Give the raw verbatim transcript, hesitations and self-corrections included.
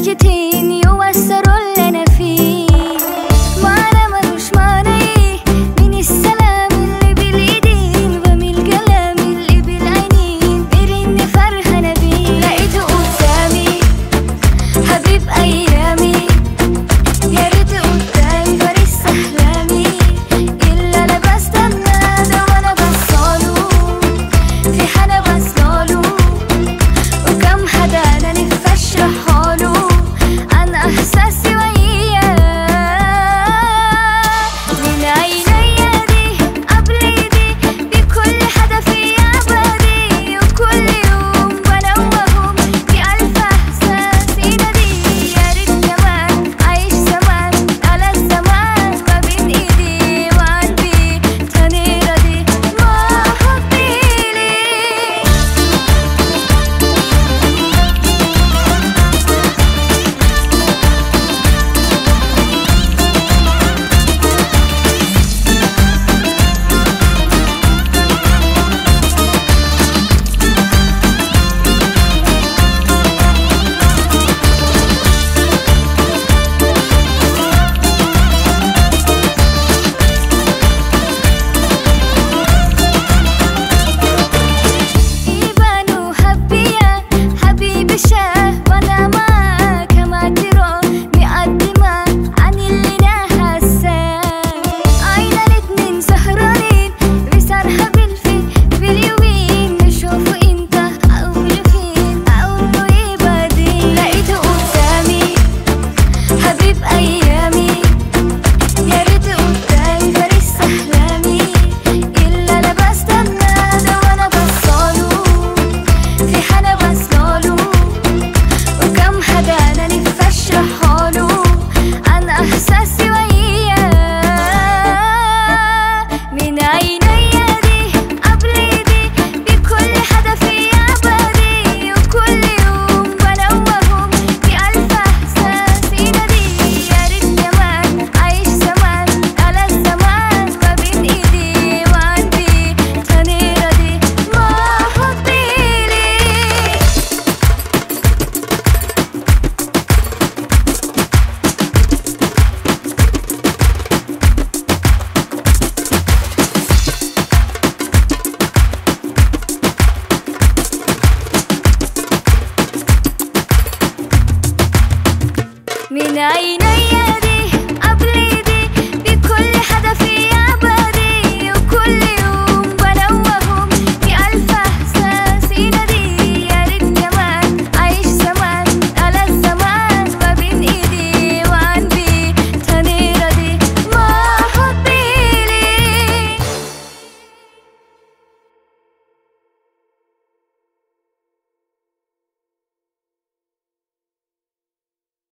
ساكتين يوسروا اللي انا فيه. معنى ملوش معنى ايه من السلام اللي بالايدين ومن الكلام اللي بالعينين، غير اني فرحانه بيه. لقيته قدامي حبيب ايامي، يا ريت قدامي فارس احلامي، الا انا بستنى ده وانا بصاله في حدا بصاله، وكم حدا انا نفسي اشرحاله عن احساسي وياه. من عينيا دي قبل ايدي بكل حدا فيا عبادي، وكل يوم بنوهم بألف احساس ينادي. يا ريت كمان عايش زمان على الزمان ما بين ايدي وقلبي تاني راضي ما حبي ليه. يبانوا حبيا حبيبي شاه وانا معاك كمعترة مقدمة عن اللي انا حاساه. عينا الاتنين سهرانين بسرحة بالفي باليومين، نشوفه انت اقوله فين اقوله ايه بعدين. لقيته قدامي حبيب ايامي، يا ريت قدامي فارس احلامي، الا انا بستنى ده وانا بصاله في حدا بصاله، وكم حدا انا نفسي اشرحاله عن احساسي وياه. من عينيا دي قبل ايدي بكل حدا فيا عبادي، وكل يوم بنوهم بألف احساس ينادي. يا ريت كمان عايش زمان على الزمان ما بين ايدي وقلبي تاني راضي ما حبي ليه. من عيني